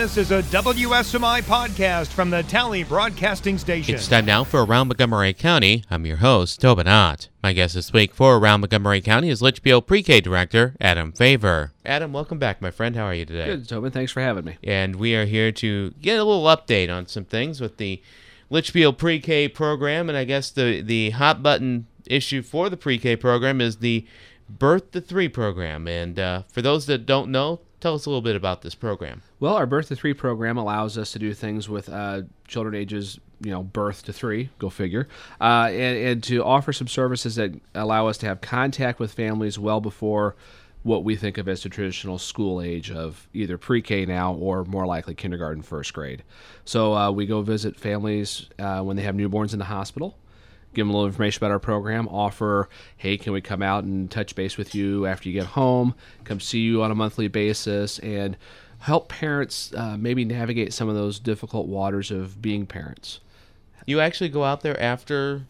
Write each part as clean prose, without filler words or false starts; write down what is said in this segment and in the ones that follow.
This is a WSMI podcast from the Tally Broadcasting Station. It's time now for Around Montgomery County. I'm your host, Tobin Ott. My guest this week for Around Montgomery County is Litchfield Pre-K Director Adam Favor. Adam, welcome back, my friend. How are you today? Good, Tobin. Thanks for having me. And we are here to get a little update on some things with the Litchfield Pre-K program. And I guess the hot button issue for the Pre-K program is the Birth to 3 program. And for those that don't know, tell us a little bit about this program. Well, our Birth to 3 program allows us to do things with children ages, birth to 3, go figure, and to offer some services that allow us to have contact with families well before what we think of as the traditional school age of either pre-K now or more likely kindergarten, first grade. So we go visit families when they have newborns in the hospital, give them a little information about our program, offer, hey, can we come out and touch base with you after you get home, come see you on a monthly basis, and help parents maybe navigate some of those difficult waters of being parents. You actually go out there after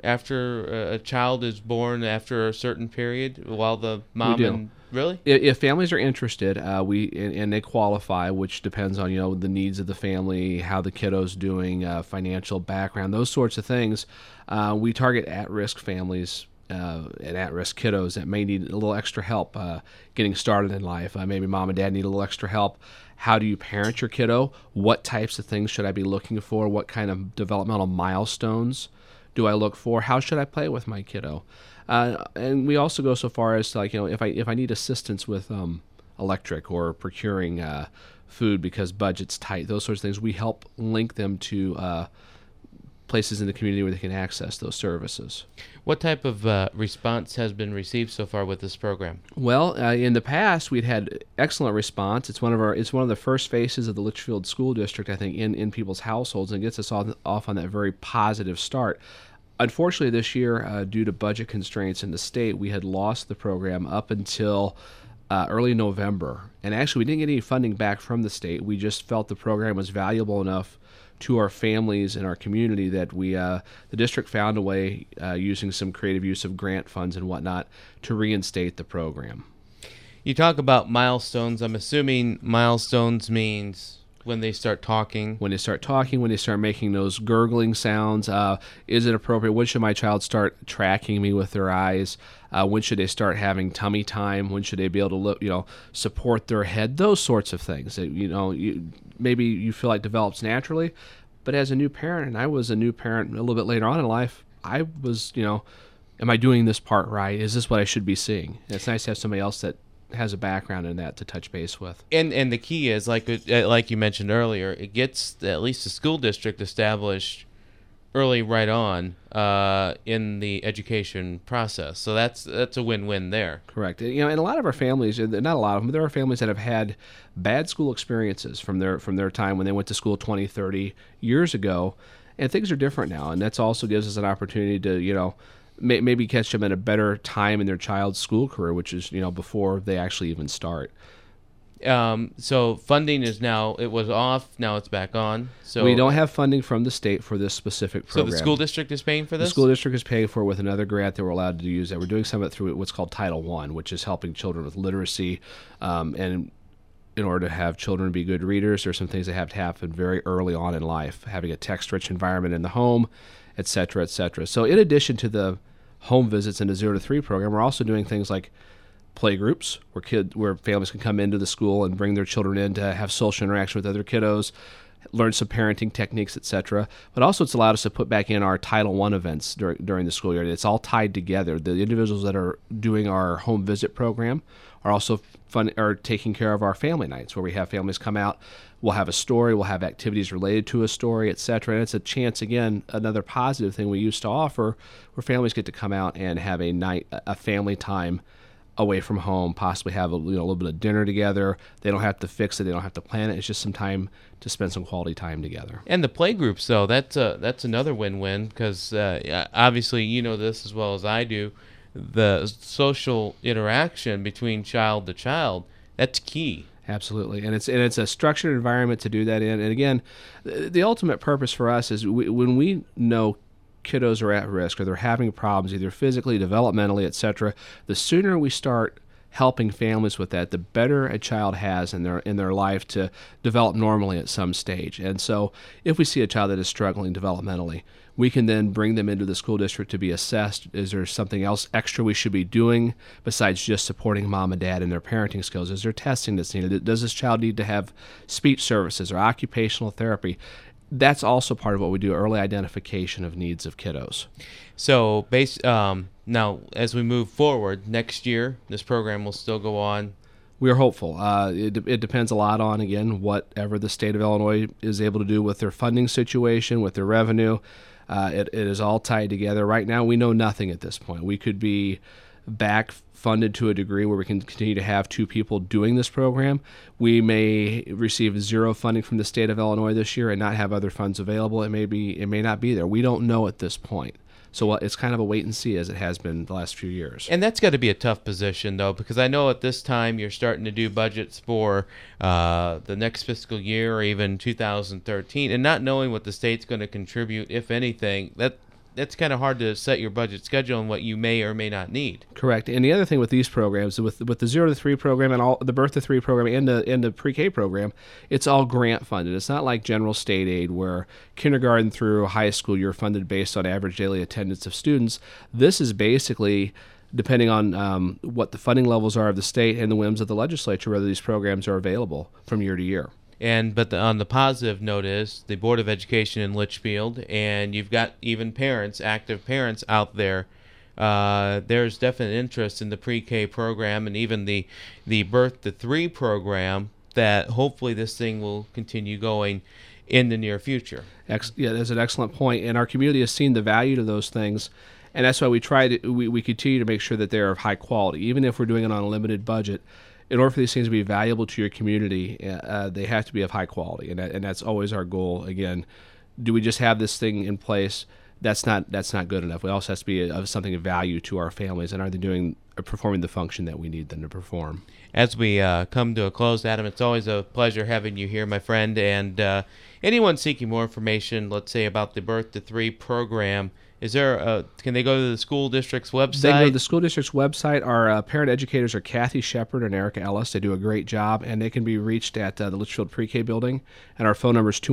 a child is born, after a certain period, while the mom and... Really? If families are interested, and they qualify, which depends on the needs of the family, how the kiddo's doing, financial background, those sorts of things. We target at-risk families and at-risk kiddos that may need a little extra help getting started in life. Maybe mom and dad need a little extra help. How do you parent your kiddo? What types of things should I be looking for? What kind of developmental milestones do I look for? How should I play with my kiddo? And we also go so far as to, if I need assistance with electric or procuring food because budget's tight, those sorts of things, we help link them to places in the community where they can access those services. What type of response has been received so far with this program? Well, in the past, we'd had excellent response. It's one of the first faces of the Litchfield School District, I think, in people's households, and gets us off on that very positive start. Unfortunately, this year, due to budget constraints in the state, we had lost the program up until early November. And actually, we didn't get any funding back from the state. We just felt the program was valuable enough to our families and our community that the district found a way, using some creative use of grant funds and whatnot, to reinstate the program. You talk about milestones. I'm assuming milestones means... when they start talking, when they start making those gurgling sounds, is it appropriate? When should my child start tracking me with their eyes? When should they start having tummy time? When should they be able to support their head? Those sorts of things that maybe you feel like develops naturally. But as a new parent, and I was a new parent a little bit later on in life, I was, am I doing this part right? Is this what I should be seeing? And it's nice to have somebody else that has a background in that to touch base with. And the key is, like you mentioned earlier, it gets at least the school district established early right on in the education process. So that's a win-win there. Correct. And a lot of our families, not a lot of them, but there are families that have had bad school experiences from their time when they went to school 20, 30 years ago, and things are different now. And that also gives us an opportunity to, maybe catch them at a better time in their child's school career, which is, before they actually even start. So funding is it was off, now it's back on. So we don't have funding from the state for this specific program. So the school district is paying for this? The school district is paying for it with another grant that we're allowed to use. That we're doing some of it through what's called Title I, which is helping children with literacy. And in order to have children be good readers, there's some things that have to happen very early on in life, having a text-rich environment in the home, et cetera, et cetera. So in addition to the home visits in the 0 to 3 program, we're also doing things like play groups where families can come into the school and bring their children in to have social interaction with other kiddos, learn some parenting techniques, et cetera. But also it's allowed us to put back in our Title I events during the school year. It's all tied together. The individuals that are doing our home visit program are also taking care of our family nights, where we have families come out. We'll have a story, we'll have activities related to a story, et cetera. And it's a chance, again, another positive thing we used to offer, where families get to come out and have a family time away from home, possibly have a little bit of dinner together. They don't have to fix it, they don't have to plan it. It's just some time to spend some quality time together. And the play groups, though, that's another win-win, because obviously you know this as well as I do. The social interaction between child to child, that's key. Absolutely, and it's a structured environment to do that in. And again, the ultimate purpose for us is when we know kiddos are at risk or they're having problems, either physically, developmentally, etc., the sooner we start helping families with that, the better a child has in their life to develop normally at some stage. And so if we see a child that is struggling developmentally, we can then bring them into the school district to be assessed. Is there something else extra we should be doing besides just supporting mom and dad in their parenting skills? Is there testing that's needed? Does this child need to have speech services or occupational therapy? That's also part of what we do, early identification of needs of kiddos. So now, as we move forward, next year, this program will still go on. We are hopeful. It depends a lot on, again, whatever the state of Illinois is able to do with their funding situation, with their revenue. It is all tied together. Right now, we know nothing at this point. We could be back funded to a degree where we can continue to have 2 people doing this program. We may receive 0 funding from the state of Illinois this year and not have other funds available. It may not be there. We don't know at this point. So it's kind of a wait and see, as it has been the last few years. And that's got to be a tough position, though, because I know at this time you're starting to do budgets for the next fiscal year or even 2013, and not knowing what the state's going to contribute, if anything, that's kind of hard to set your budget schedule and what you may or may not need. Correct. And the other thing with these programs, with the 0 to 3 program and all the birth to 3 program and the pre-K program, it's all grant funded. It's not like general state aid where kindergarten through high school you're funded based on average daily attendance of students. This is basically depending on what the funding levels are of the state and the whims of the legislature, whether these programs are available from year to year. But on the positive note is the Board of Education in Litchfield, and you've got even parents, active parents out there. There's definite interest in the pre-K program and even the birth to 3 program, that hopefully this thing will continue going in the near future. Yeah, that's an excellent point. And our community has seen the value to those things. And that's why we continue to make sure that they're of high quality. Even if we're doing it on a limited budget, in order for these things to be valuable to your community, they have to be of high quality, and that's always our goal. Again, do we just have this thing in place? That's not good enough. We also have to be of something of value to our families, and are they performing the function that we need them to perform? As we come to a close, Adam, it's always a pleasure having you here, my friend. And anyone seeking more information, let's say about the Birth to 3 program, can they go to the school district's website? They can go to the school district's website. Our parent educators are Kathy Shepard and Erica Ellis. They do a great job, and they can be reached at the Litchfield Pre-K building. And our phone number is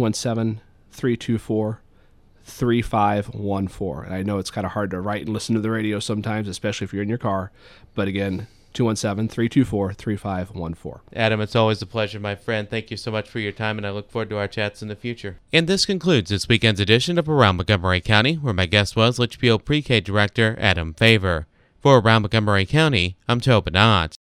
217-324-3514. And I know it's kind of hard to write and listen to the radio sometimes, especially if you're in your car. But again, 217-324-3514. Adam, it's always a pleasure, my friend. Thank you so much for your time, and I look forward to our chats in the future. And this concludes this weekend's edition of Around Montgomery County, where my guest was Litchfield Pre-K Director Adam Favor. For Around Montgomery County, I'm Tobin Ott.